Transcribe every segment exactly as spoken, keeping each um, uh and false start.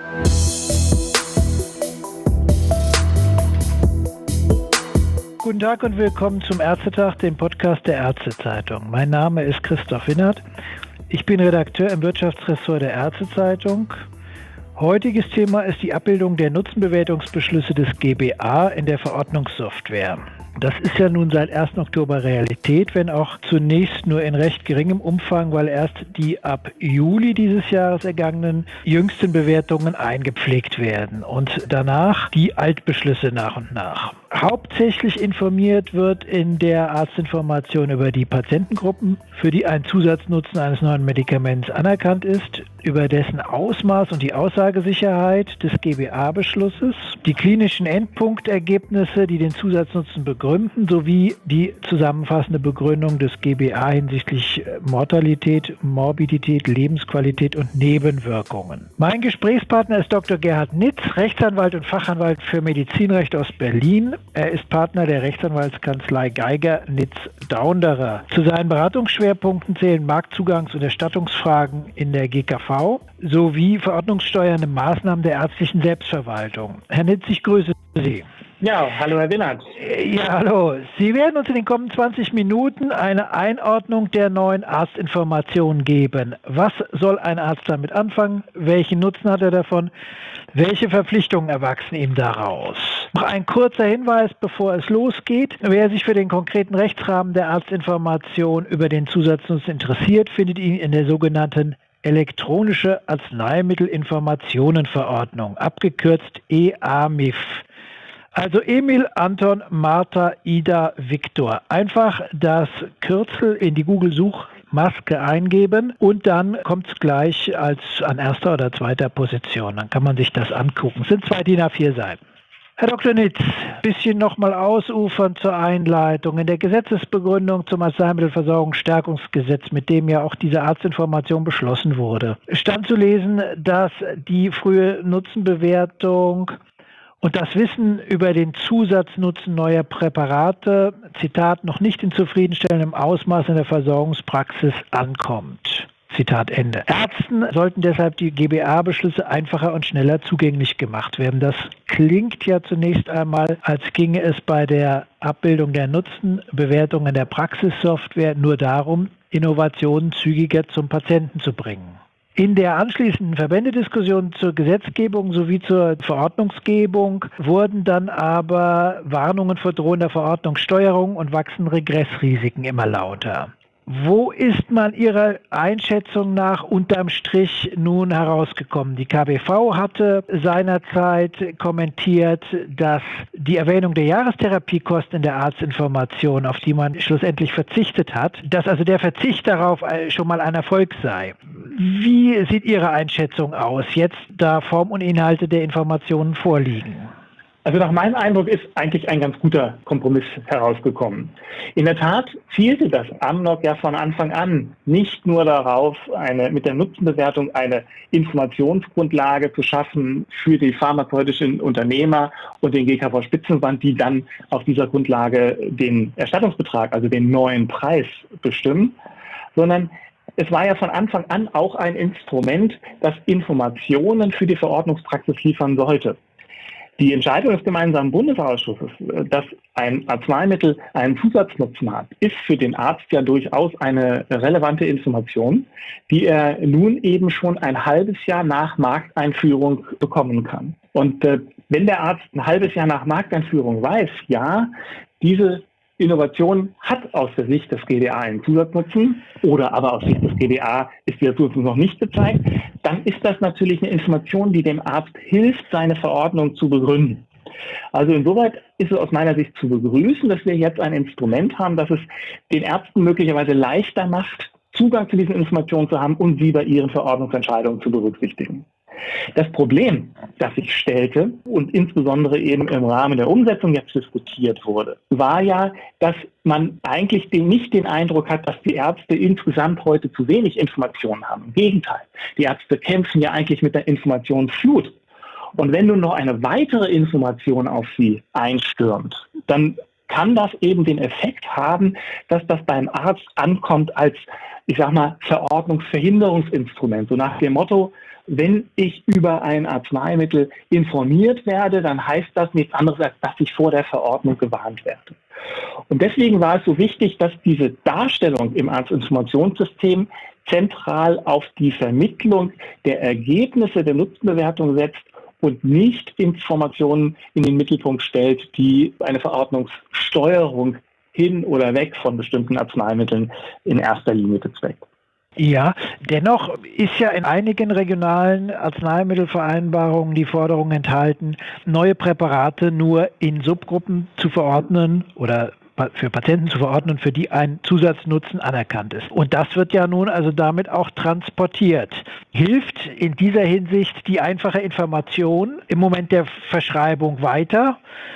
Guten Tag und willkommen zum Ärztetag, dem Podcast der Ärztezeitung. Mein Name ist Christoph Winnert. Ich bin Redakteur im Wirtschaftsressort der Ärztezeitung. Heutiges Thema ist die Abbildung der Nutzenbewertungsbeschlüsse des G B A in der Verordnungssoftware. Das ist ja nun seit ersten Oktober Realität, wenn auch zunächst nur in recht geringem Umfang, weil erst die ab Juli dieses Jahres ergangenen jüngsten Bewertungen eingepflegt werden und danach die Altbeschlüsse nach und nach. Hauptsächlich informiert wird in der Arztinformation über die Patientengruppen, für die ein Zusatznutzen eines neuen Medikaments anerkannt ist, über dessen Ausmaß und die Aussagesicherheit des G B A-Beschlusses, die klinischen Endpunktergebnisse, die den Zusatznutzen begründen, sowie die zusammenfassende Begründung des G B A hinsichtlich Mortalität, Morbidität, Lebensqualität und Nebenwirkungen. Mein Gesprächspartner ist Doktor Gerhard Nitz, Rechtsanwalt und Fachanwalt für Medizinrecht aus Berlin. Er ist Partner der Rechtsanwaltskanzlei Geiger Nitz Daunderer. Zu seinen Beratungsschwerpunkten zählen Marktzugangs- und Erstattungsfragen in der G K V sowie verordnungssteuernde Maßnahmen der ärztlichen Selbstverwaltung. Herr Nitz, ich grüße Sie. Ja, hallo Herr Winnert. Ja, hallo. Sie werden uns in den kommenden zwanzig Minuten eine Einordnung der neuen Arztinformationen geben. Was soll ein Arzt damit anfangen? Welchen Nutzen hat er davon? Welche Verpflichtungen erwachsen ihm daraus? Noch ein kurzer Hinweis, bevor es losgeht. Wer sich für den konkreten Rechtsrahmen der Arztinformation über den Zusatznutzen interessiert, findet ihn in der sogenannten Elektronische Arzneimittelinformationenverordnung, abgekürzt E A M I F. Also Emil, Anton, Martha, Ida, Viktor. Einfach das Kürzel in die Google-Suchmaske eingeben und dann kommt es gleich als an erster oder zweiter Position. Dann kann man sich das angucken. Es sind zwei D I N A vier Seiten. Herr Doktor Nitz, ein bisschen nochmal ausufern zur Einleitung. In der Gesetzesbegründung zum Arzneimittelversorgungsstärkungsgesetz, mit dem ja auch diese Arztinformation beschlossen wurde, stand zu lesen, dass die frühe Nutzenbewertung und das Wissen über den Zusatznutzen neuer Präparate, Zitat, noch nicht in zufriedenstellendem Ausmaß in der Versorgungspraxis ankommt. Zitat Ende. Ärzten sollten deshalb die G B A-Beschlüsse einfacher und schneller zugänglich gemacht werden. Das klingt ja zunächst einmal, als ginge es bei der Abbildung der Nutzenbewertung in der Praxissoftware nur darum, Innovationen zügiger zum Patienten zu bringen. In der anschließenden Verbändediskussion zur Gesetzgebung sowie zur Verordnungsgebung wurden dann aber Warnungen vor drohender Verordnungssteuerung und wachsenden Regressrisiken immer lauter. Wo ist man Ihrer Einschätzung nach unterm Strich nun herausgekommen? Die K B V hatte seinerzeit kommentiert, dass die Erwähnung der Jahrestherapiekosten in der Arztinformation, auf die man schlussendlich verzichtet hat, dass also der Verzicht darauf schon mal ein Erfolg sei. Wie sieht Ihre Einschätzung aus, jetzt da Form und Inhalte der Informationen vorliegen? Also nach meinem Eindruck ist eigentlich ein ganz guter Kompromiss herausgekommen. In der Tat zielte das A M N O G ja von Anfang an nicht nur darauf, eine, mit der Nutzenbewertung eine Informationsgrundlage zu schaffen für die pharmazeutischen Unternehmer und den G K V-Spitzenverband, die dann auf dieser Grundlage den Erstattungsbetrag, also den neuen Preis bestimmen, sondern es war ja von Anfang an auch ein Instrument, das Informationen für die Verordnungspraxis liefern sollte. Die Entscheidung des gemeinsamen Bundesausschusses, dass ein Arzneimittel einen Zusatznutzen hat, ist für den Arzt ja durchaus eine relevante Information, die er nun eben schon ein halbes Jahr nach Markteinführung bekommen kann. Und äh, wenn der Arzt ein halbes Jahr nach Markteinführung weiß, ja, diese Innovation hat aus der Sicht des G B A einen Zusatznutzen oder aber aus Sicht des G B A ist dieser Zusatznutzen noch nicht gezeigt, dann ist das natürlich eine Information, die dem Arzt hilft, seine Verordnung zu begründen. Also insoweit ist es aus meiner Sicht zu begrüßen, dass wir jetzt ein Instrument haben, das es den Ärzten möglicherweise leichter macht, Zugang zu diesen Informationen zu haben und sie bei ihren Verordnungsentscheidungen zu berücksichtigen. Das Problem, das sich stellte und insbesondere eben im Rahmen der Umsetzung jetzt diskutiert wurde, war ja, dass man eigentlich den, nicht den Eindruck hat, dass die Ärzte insgesamt heute zu wenig Informationen haben. Im Gegenteil, die Ärzte kämpfen ja eigentlich mit der Informationsflut. Und wenn nun noch eine weitere Information auf sie einstürmt, dann kann das eben den Effekt haben, dass das beim Arzt ankommt als, ich sag mal, Verordnungsverhinderungsinstrument. So nach dem Motto, wenn ich über ein Arzneimittel informiert werde, dann heißt das nichts anderes, als dass ich vor der Verordnung gewarnt werde. Und deswegen war es so wichtig, dass diese Darstellung im Arztinformationssystem zentral auf die Vermittlung der Ergebnisse der Nutzenbewertung setzt und nicht Informationen in den Mittelpunkt stellt, die eine Verordnungssteuerung hin oder weg von bestimmten Arzneimitteln in erster Linie bezweckt. Ja, dennoch ist ja in einigen regionalen Arzneimittelvereinbarungen die Forderung enthalten, neue Präparate nur in Subgruppen zu verordnen oder für Patienten zu verordnen, für die ein Zusatznutzen anerkannt ist. Und das wird ja nun also damit auch transportiert. Hilft in dieser Hinsicht die einfache Information im Moment der Verschreibung weiter?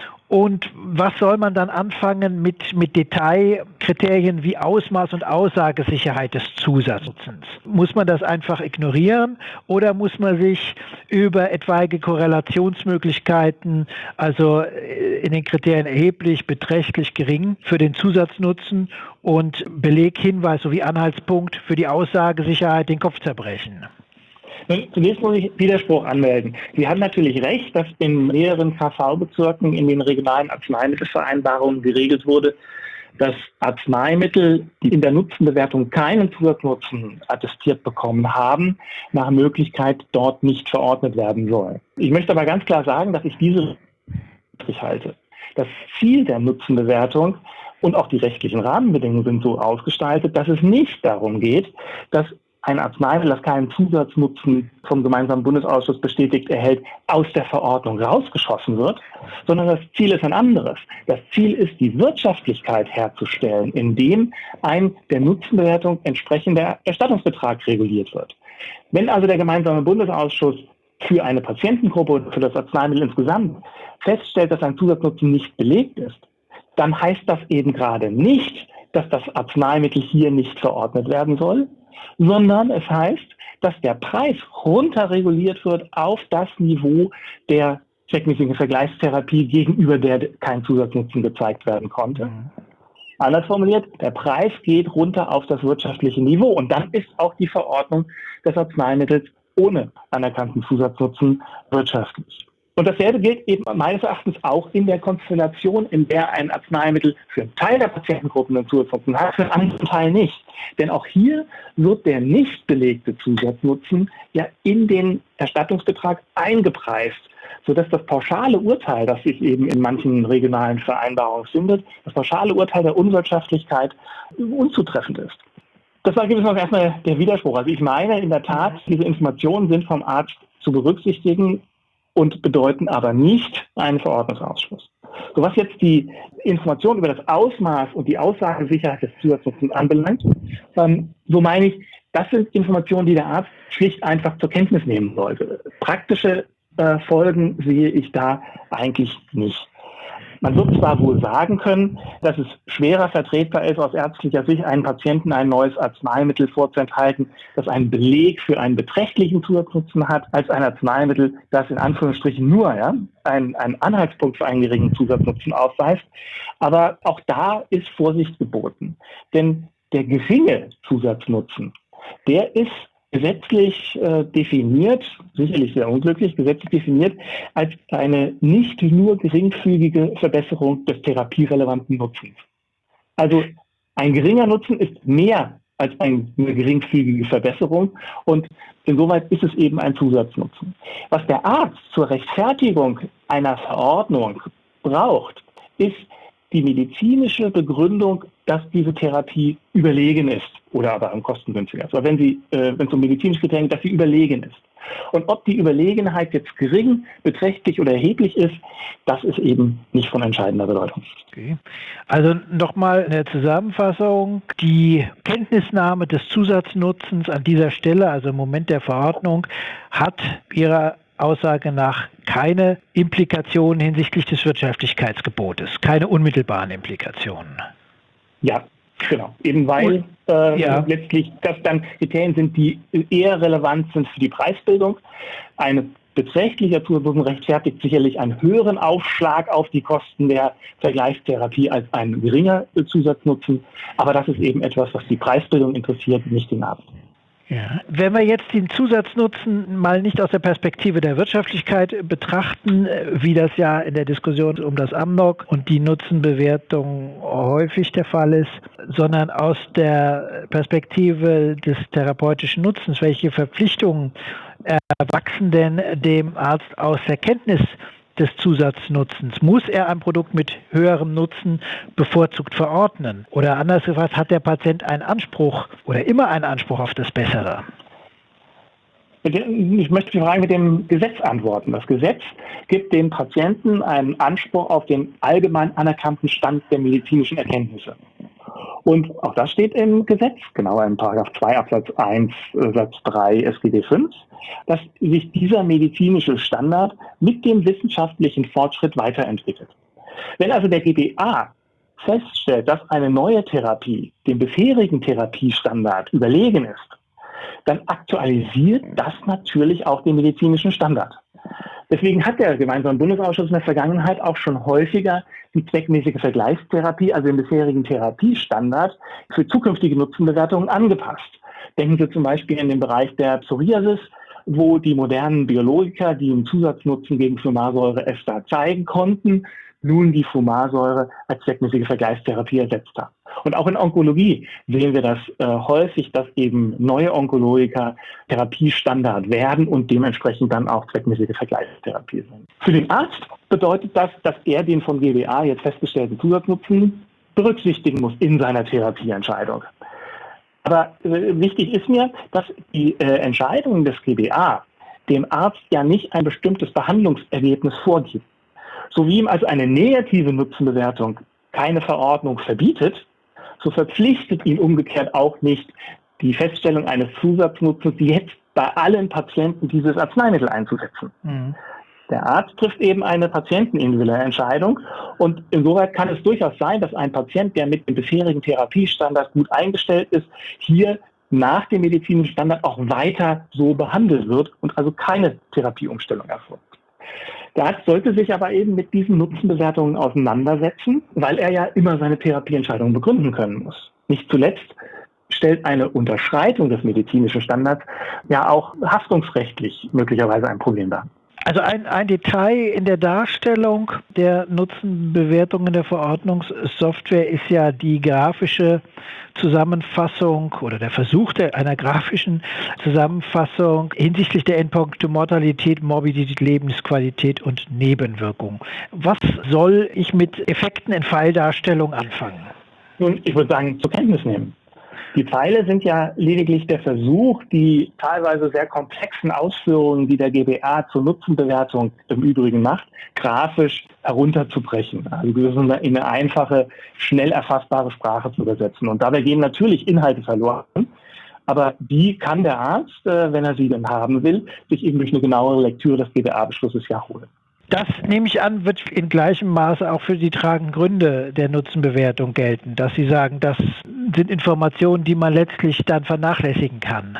Und was soll man dann anfangen mit, mit Detailkriterien wie Ausmaß und Aussagesicherheit des Zusatznutzens? Muss man das einfach ignorieren oder muss man sich über etwaige Korrelationsmöglichkeiten, also in den Kriterien erheblich, beträchtlich gering für den Zusatznutzen und Beleg, Hinweis sowie Anhaltspunkt für die Aussagesicherheit den Kopf zerbrechen? Zunächst muss ich Widerspruch anmelden. Sie haben natürlich recht, dass in mehreren K V-Bezirken in den regionalen Arzneimittelvereinbarungen geregelt wurde, dass Arzneimittel, die in der Nutzenbewertung keinen Zusatznutzen attestiert bekommen haben, nach Möglichkeit dort nicht verordnet werden sollen. Ich möchte aber ganz klar sagen, dass ich diese richtig halte. Das Ziel der Nutzenbewertung und auch die rechtlichen Rahmenbedingungen sind so ausgestaltet, dass es nicht darum geht, dass ein Arzneimittel, das keinen Zusatznutzen vom gemeinsamen Bundesausschuss bestätigt erhält, aus der Verordnung rausgeschossen wird, sondern das Ziel ist ein anderes. Das Ziel ist, die Wirtschaftlichkeit herzustellen, indem ein der Nutzenbewertung entsprechender Erstattungsbetrag reguliert wird. Wenn also der gemeinsame Bundesausschuss für eine Patientengruppe oder für das Arzneimittel insgesamt feststellt, dass ein Zusatznutzen nicht belegt ist, dann heißt das eben gerade nicht, dass das Arzneimittel hier nicht verordnet werden soll, sondern es heißt, dass der Preis runterreguliert wird auf das Niveau der zweckmäßigen Vergleichstherapie, gegenüber der kein Zusatznutzen gezeigt werden konnte. Mhm. Anders formuliert, der Preis geht runter auf das wirtschaftliche Niveau und dann ist auch die Verordnung des Arzneimittels ohne anerkannten Zusatznutzen wirtschaftlich. Und dasselbe gilt eben meines Erachtens auch in der Konstellation, in der ein Arzneimittel für einen Teil der Patientengruppen einen Zusatznutzen hat, für einen anderen Teil nicht. Denn auch hier wird der nicht belegte Zusatznutzen ja in den Erstattungsbetrag eingepreist, sodass das pauschale Urteil, das sich eben in manchen regionalen Vereinbarungen findet, das pauschale Urteil der Unwirtschaftlichkeit unzutreffend ist. Das war gewissermaßen erstmal der Widerspruch. Also ich meine in der Tat, diese Informationen sind vom Arzt zu berücksichtigen und bedeuten aber nicht einen Verordnungsausschluss. So, was jetzt die Information über das Ausmaß und die Aussagesicherheit des Zusatznutzens anbelangt, ähm, so meine ich, das sind Informationen, die der Arzt schlicht einfach zur Kenntnis nehmen sollte. Praktische äh, Folgen sehe ich da eigentlich nicht. Man wird zwar wohl sagen können, dass es schwerer vertretbar ist, aus ärztlicher Sicht einem Patienten ein neues Arzneimittel vorzuenthalten, das einen Beleg für einen beträchtlichen Zusatznutzen hat, als ein Arzneimittel, das in Anführungsstrichen nur ja, einen, einen Anhaltspunkt für einen geringen Zusatznutzen aufweist. Aber auch da ist Vorsicht geboten. Denn der geringe Zusatznutzen, der ist gesetzlich äh, definiert, sicherlich sehr unglücklich, gesetzlich definiert als eine nicht nur geringfügige Verbesserung des therapierelevanten Nutzens. Also ein geringer Nutzen ist mehr als eine geringfügige Verbesserung und insoweit ist es eben ein Zusatznutzen. Was der Arzt zur Rechtfertigung einer Verordnung braucht, ist die medizinische Begründung, dass diese Therapie überlegen ist oder aber am kostengünstiger ist. Aber wenn sie, äh, wenn es um medizinische Kriterien geht, dass sie überlegen ist. Und ob die Überlegenheit jetzt gering, beträchtlich oder erheblich ist, das ist eben nicht von entscheidender Bedeutung. Okay. Also nochmal eine Zusammenfassung. Die Kenntnisnahme des Zusatznutzens an dieser Stelle, also im Moment der Verordnung, hat ihrer Aussage nach keine Implikationen hinsichtlich des Wirtschaftlichkeitsgebotes, keine unmittelbaren Implikationen. Ja, genau. Eben weil äh, ja. letztlich das dann Kriterien sind, die eher relevant sind für die Preisbildung. Ein beträchtlicher Zusatznutzen rechtfertigt sicherlich einen höheren Aufschlag auf die Kosten der Vergleichstherapie als ein geringer Zusatznutzen. Aber das ist eben etwas, was die Preisbildung interessiert, nicht den Arzt. Ja. Wenn wir jetzt den Zusatznutzen mal nicht aus der Perspektive der Wirtschaftlichkeit betrachten, wie das ja in der Diskussion um das Amnok und die Nutzenbewertung häufig der Fall ist, sondern aus der Perspektive des therapeutischen Nutzens, welche Verpflichtungen erwachsen denn dem Arzt aus der Kenntnis des Zusatznutzens? Muss er ein Produkt mit höherem Nutzen bevorzugt verordnen? Oder anders gefragt, hat der Patient einen Anspruch oder immer einen Anspruch auf das Bessere? Ich möchte die Frage mit dem Gesetz antworten. Das Gesetz gibt dem Patienten einen Anspruch auf den allgemein anerkannten Stand der medizinischen Erkenntnisse. Und auch das steht im Gesetz, genauer in Paragraph zwei Absatz eins Satz drei S G B fünf, dass sich dieser medizinische Standard mit dem wissenschaftlichen Fortschritt weiterentwickelt. Wenn also der G B A feststellt, dass eine neue Therapie dem bisherigen Therapiestandard überlegen ist, dann aktualisiert das natürlich auch den medizinischen Standard. Deswegen hat der Gemeinsame Bundesausschuss in der Vergangenheit auch schon häufiger die zweckmäßige Vergleichstherapie, also den bisherigen Therapiestandard, für zukünftige Nutzenbewertungen angepasst. Denken Sie zum Beispiel in den Bereich der Psoriasis, wo die modernen Biologiker, die einen Zusatznutzen gegen Fumarsäure-Ester zeigen konnten, nun die Fumarsäure als zweckmäßige Vergleichstherapie ersetzt haben. Und auch in Onkologie sehen wir das äh, häufig, dass eben neue Onkologiker Therapiestandard werden und dementsprechend dann auch zweckmäßige Vergleichstherapie sind. Für den Arzt bedeutet das, dass er den vom G B A jetzt festgestellten Zusatznutzen berücksichtigen muss in seiner Therapieentscheidung. Aber äh, wichtig ist mir, dass die äh, Entscheidung des G B A dem Arzt ja nicht ein bestimmtes Behandlungsergebnis vorgibt. So wie ihm also eine negative Nutzenbewertung keine Verordnung verbietet, so verpflichtet ihn umgekehrt auch nicht die Feststellung eines Zusatznutzens jetzt bei allen Patienten dieses Arzneimittel einzusetzen. Mhm. Der Arzt trifft eben eine patientenindividuelle Entscheidung und insoweit kann es durchaus sein, dass ein Patient, der mit dem bisherigen Therapiestandard gut eingestellt ist, hier nach dem medizinischen Standard auch weiter so behandelt wird und also keine Therapieumstellung erfolgt. Der Arzt sollte sich aber eben mit diesen Nutzenbewertungen auseinandersetzen, weil er ja immer seine Therapieentscheidung begründen können muss. Nicht zuletzt stellt eine Unterschreitung des medizinischen Standards ja auch haftungsrechtlich möglicherweise ein Problem dar. Also ein, ein Detail in der Darstellung der Nutzenbewertung in der Verordnungssoftware ist ja die grafische Zusammenfassung oder der Versuch der, einer grafischen Zusammenfassung hinsichtlich der Endpunkte Mortalität, Morbidität, Lebensqualität und Nebenwirkungen. Was soll ich mit Effekten in Pfeildarstellung anfangen? Nun, ich würde sagen, zur Kenntnis nehmen. Die Pfeile sind ja lediglich der Versuch, die teilweise sehr komplexen Ausführungen, die der G B A zur Nutzenbewertung im Übrigen macht, grafisch herunterzubrechen. Also in eine einfache, schnell erfassbare Sprache zu übersetzen. Und dabei gehen natürlich Inhalte verloren. Aber die kann der Arzt, wenn er sie denn haben will, sich eben durch eine genauere Lektüre des G B A-Beschlusses ja holen. Das, nehme ich an, wird in gleichem Maße auch für die tragenden Gründe der Nutzenbewertung gelten, dass Sie sagen, das sind Informationen, die man letztlich dann vernachlässigen kann.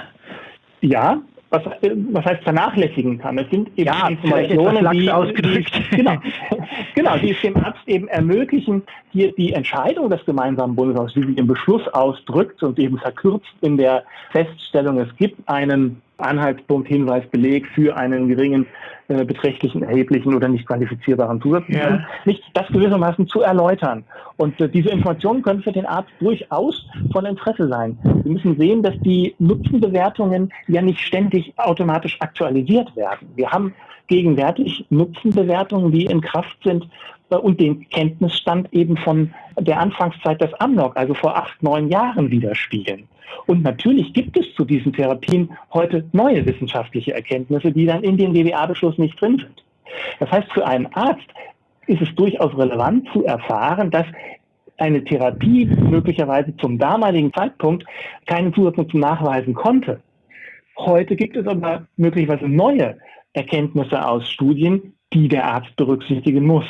Ja, was, was heißt vernachlässigen kann? Es sind eben ja, Informationen, die, ausgedrückt. Die, genau, genau, die es dem Arzt eben ermöglichen, hier die Entscheidung des Gemeinsamen Bundesausschusses, wie sie im Beschluss ausdrückt und eben verkürzt in der Feststellung, es gibt einen Anhaltspunkt, Hinweis, Beleg für einen geringen, äh, beträchtlichen, erheblichen oder nicht quantifizierbaren Zusatz, ja. nicht das gewissermaßen zu erläutern. Und äh, diese Informationen können für den Arzt durchaus von Interesse sein. Wir müssen sehen, dass die Nutzenbewertungen ja nicht ständig automatisch aktualisiert werden. Wir haben gegenwärtig Nutzenbewertungen, die in Kraft sind äh, und den Kenntnisstand eben von der Anfangszeit des Amnok, also vor acht, neun Jahren widerspiegeln. Und natürlich gibt es zu diesen Therapien heute neue wissenschaftliche Erkenntnisse, die dann in dem G B A-Beschluss nicht drin sind. Das heißt, für einen Arzt ist es durchaus relevant zu erfahren, dass eine Therapie möglicherweise zum damaligen Zeitpunkt keinen Zusatznutzen nachweisen konnte. Heute gibt es aber möglicherweise neue Erkenntnisse aus Studien, die der Arzt berücksichtigen muss.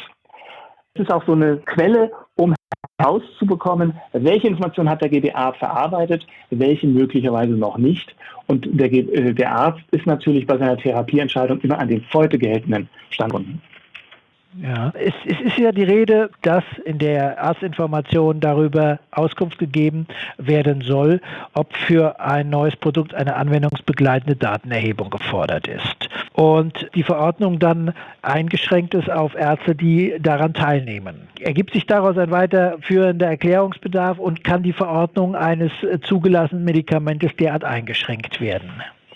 Es ist auch so eine Quelle, um herauszubekommen, welche Informationen hat der G B A verarbeitet, welche möglicherweise noch nicht. Und der, äh, der Arzt ist natürlich bei seiner Therapieentscheidung immer an den heute geltenden Stand gebunden. Ja, es, es ist ja die Rede, dass in der Arztinformation darüber Auskunft gegeben werden soll, ob für ein neues Produkt eine anwendungsbegleitende Datenerhebung gefordert ist. Und die Verordnung dann eingeschränkt ist auf Ärzte, die daran teilnehmen. Ergibt sich daraus ein weiterführender Erklärungsbedarf und kann die Verordnung eines zugelassenen Medikamentes derart eingeschränkt werden?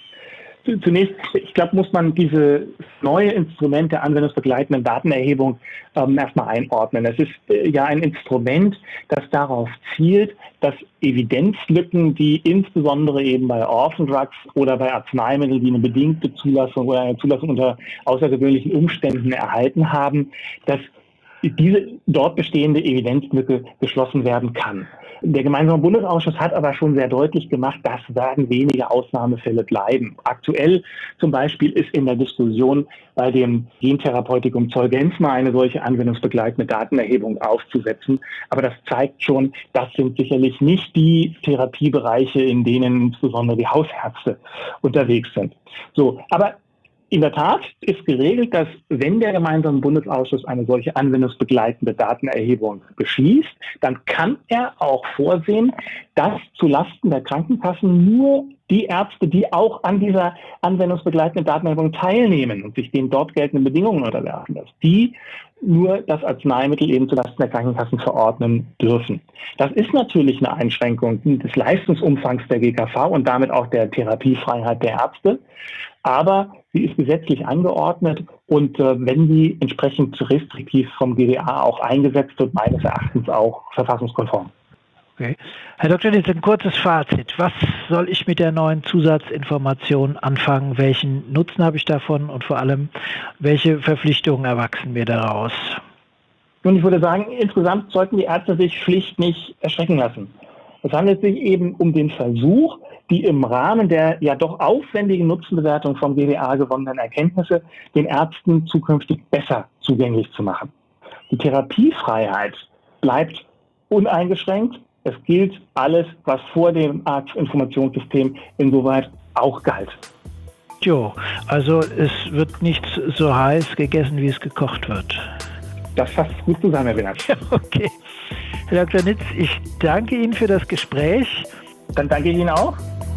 Zunächst, ich glaube, muss man dieses neue Instrument der anwendungsbegleitenden Datenerhebung ähm, erstmal einordnen. Es ist äh, ja ein Instrument, das darauf zielt, dass Evidenzlücken, die insbesondere eben bei Orphan Drugs oder bei Arzneimitteln, die eine bedingte Zulassung oder eine Zulassung unter außergewöhnlichen Umständen erhalten haben, dass diese dort bestehende Evidenzlücke geschlossen werden kann. Der Gemeinsame Bundesausschuss hat aber schon sehr deutlich gemacht, das werden wenige Ausnahmefälle bleiben. Aktuell zum Beispiel ist in der Diskussion bei dem Gentherapeutikum Zolgensma eine solche anwendungsbegleitende Datenerhebung aufzusetzen. Aber das zeigt schon, das sind sicherlich nicht die Therapiebereiche, in denen insbesondere die Hausärzte unterwegs sind. So, aber in der Tat ist geregelt, dass wenn der Gemeinsame Bundesausschuss eine solche anwendungsbegleitende Datenerhebung beschließt, dann kann er auch vorsehen, dass zulasten der Krankenkassen nur die Ärzte, die auch an dieser anwendungsbegleitenden Datenerhebung teilnehmen und sich den dort geltenden Bedingungen unterwerfen, dass die nur das Arzneimittel eben zulasten der Krankenkassen verordnen dürfen. Das ist natürlich eine Einschränkung des Leistungsumfangs der G K V und damit auch der Therapiefreiheit der Ärzte. Aber sie ist gesetzlich angeordnet und äh, wenn sie entsprechend restriktiv vom G D A auch eingesetzt wird, meines Erachtens auch verfassungskonform. Okay. Herr Doktor Nitz, ein kurzes Fazit. Was soll ich mit der neuen Zusatzinformation anfangen? Welchen Nutzen habe ich davon und vor allem, welche Verpflichtungen erwachsen mir daraus? Nun, ich würde sagen, insgesamt sollten die Ärzte sich schlicht nicht erschrecken lassen. Es handelt sich eben um den Versuch, die im Rahmen der ja doch aufwendigen Nutzenbewertung vom G D A gewonnenen Erkenntnisse den Ärzten zukünftig besser zugänglich zu machen. Die Therapiefreiheit bleibt uneingeschränkt. Es gilt alles, was vor dem Arztinformationssystem insoweit auch galt. Jo, also es wird nicht so heiß gegessen, wie es gekocht wird. Das fasst gut zusammen, Herr Wienert. Okay. Herr Doktor Nitz, ich danke Ihnen für das Gespräch. Dann danke ich Ihnen auch.